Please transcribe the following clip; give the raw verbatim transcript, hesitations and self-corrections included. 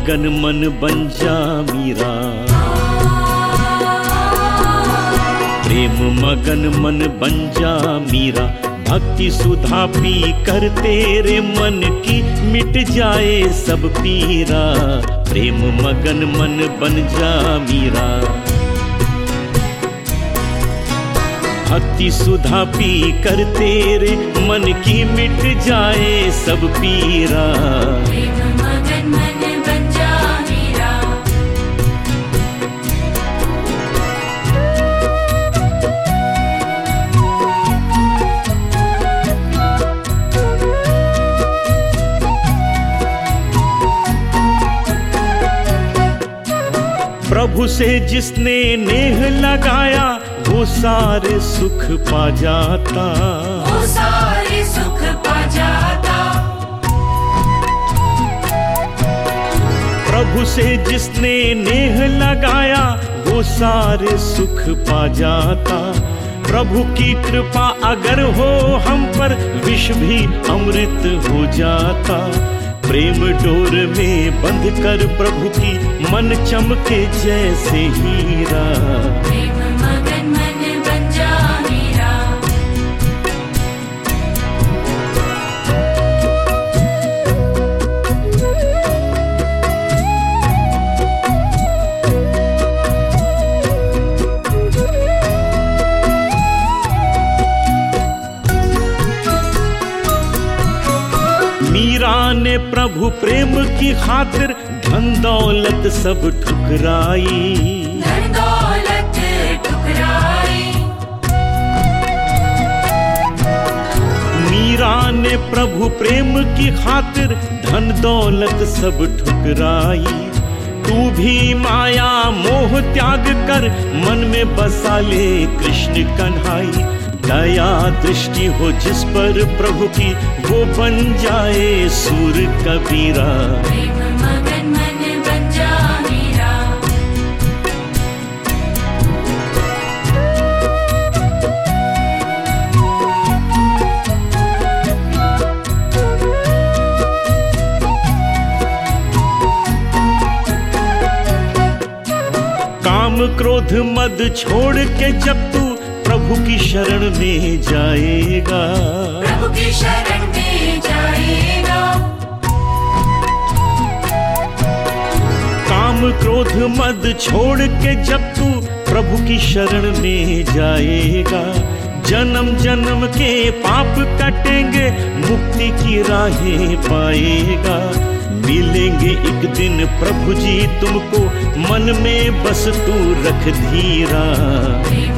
मगन मन बन जा मीरा, प्रेम मगन मन बन जा मीरा, भक्ति सुधा पी कर तेरे मन की मिट जाए सब पीरा, प्रेम मगन मन बन जा मीरा। भक्ति सुधा पी कर तेरे मन की मिट जाए सब पीरा, प्रेम मगन मन बन जा मीरा। प्रभु से जिसने नेह लगाया वो सारे सुख पा जाता, वो सारे सुख पा जाता। प्रभु से जिसने नेह लगाया वो सारे सुख पा जाता, प्रभु की कृपा अगर हो हम पर विष भी अमृत हो जाता, प्रेम डोर में बंध कर प्रभु की मन चमके जैसे हीरा, प्रेम मगन मन बन जा मीरा। मीरा ने प्रभु प्रेम की खातिर धन दौलत सब ठुकराई, धन दौलत ठुकराई। मीरा ने प्रभु प्रेम की खातिर धन दौलत सब ठुकराई, तू भी माया मोह त्याग कर मन में बसा ले कृष्ण कन्हाई, दया दृष्टि हो जिस पर प्रभु की वो बन जाए सूर कबीरा, प्रेम मगन मन बन जा मीरा। काम क्रोध मद छोड़ के जब तू प्रभु की शरण में जाएगा, प्रभु की शरण में जाएगा। काम क्रोध मद छोड़ के जब तू प्रभु की शरण में जाएगा, जन्म जन्म के पाप कटेंगे मुक्ति की राहें पाएगा, मिलेंगे एक दिन प्रभु जी तुमको मन में बस तू रख धीरा,